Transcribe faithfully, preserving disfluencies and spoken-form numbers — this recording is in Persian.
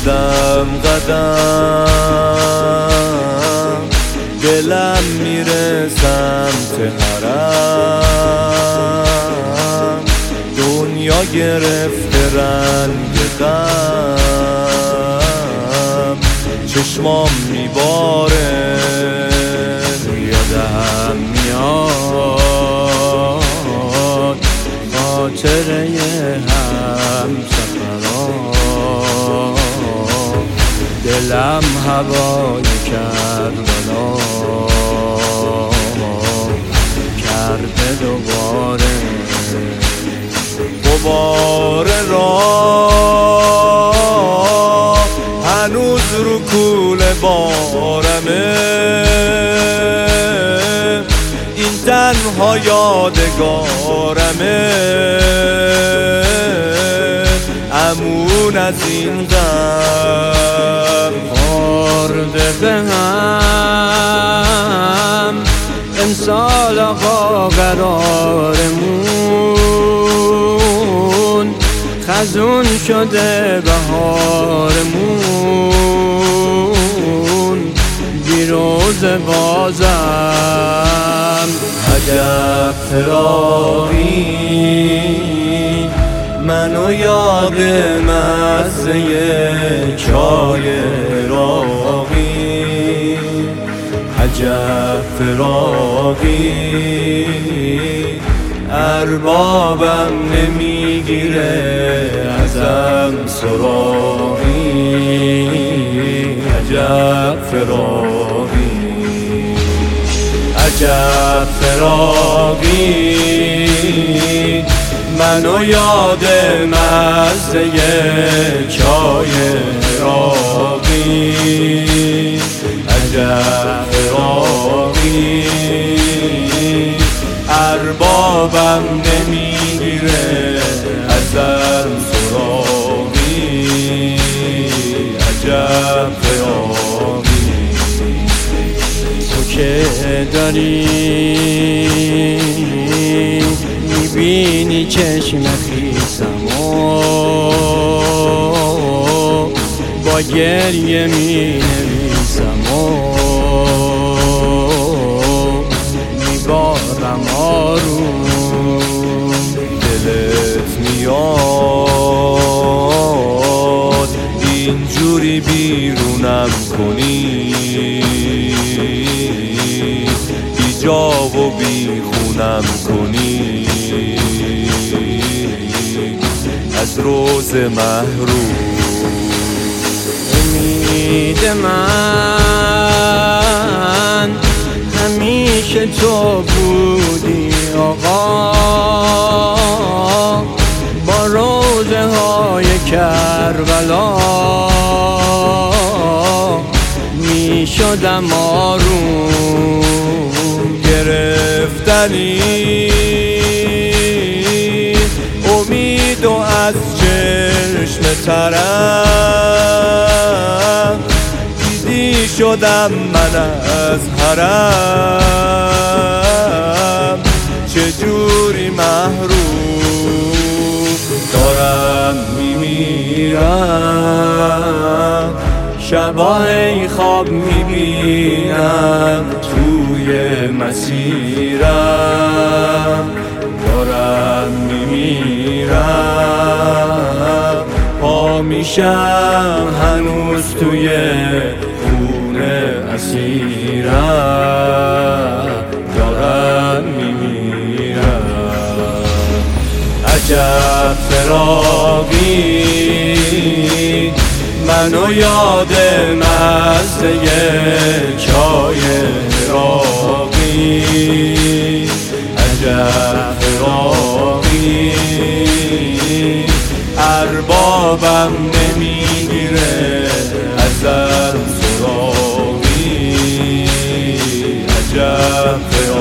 قدم قدم دلم میره سمت حرم، دنیا گرفته رنگ غم، چشمام میباره یادم میاد خاطره هم سفران، دلم هوای کربلا کرده دوباره، دوباره راه هنوز رو کوله بارمه، این تنها یادگارمه، امون از این غم خورده به هم امسال آقا قرارمون، خزون شده بهارمون، بیروز بازم عجب فراقی منو یاد مزه چای راقی، عجب فراقی اربابم نمیگیره ازم سراغی، عجب فراقی عجب فراقی منو یاد مزه چای راقی، عجب فراقی اربابم نمیگیره ازم سراغی، عجب فراقی تو که داری میبینی چشم خیسمو با گریه می نویسمو، میبارم آروم دلت میاد اینجوری بیرونم کنی، بیجا و بیخونم کنی، از روز محروم امید من همیشه تو بودی آقا، با روزه های کربلا می شدم آروم، گرفتنی امید و از چشم ترم، دیدی شدم من از حرم، چجوری محروم دارم میمیرم، شبای خواب میبینم توی مسیرم، دارم میمیرم پا میشم هنوز توی خونه اسیرم، دارم میمیرم، عجب فراقی منو یاد مزه چای راقی، عجب فراقی اربابم نمیگیره ازم سراغی، عجب فراقی